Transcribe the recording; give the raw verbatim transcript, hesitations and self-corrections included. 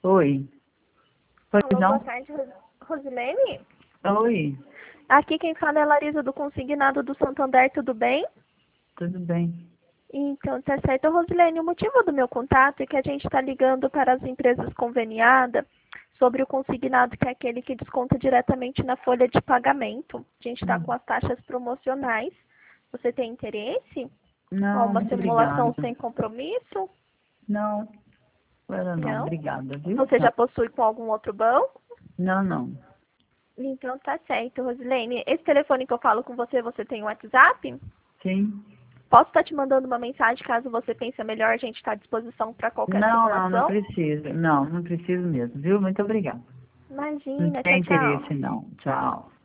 Oi. Pois Alô, não? boa tarde, Ros- Rosilene? Oi. Aqui quem fala é a Larisa do Consignado do Santander, tudo bem? Tudo bem? Então, tá certo. Rosilene, o motivo do meu contato é que a gente está ligando para as empresas conveniadas sobre o consignado, que é aquele que desconta diretamente na folha de pagamento. A gente está Hum. com as taxas promocionais. Você tem interesse? Ó, Não, uma muito simulação obrigada. sem compromisso? Não, agora não. Não? Obrigada, viu? Você Tchau. já possui com algum outro banco? Não, não. Então tá certo, Rosilene. Esse telefone que eu falo com você, você tem um WhatsApp? Sim? Posso estar te mandando uma mensagem caso você pense melhor, a gente está à disposição para qualquer Não, não, não simulação? preciso. Não, não preciso mesmo, viu? Muito obrigada. Não Imagina, tchau, tem tchau. interesse, não. Tchau.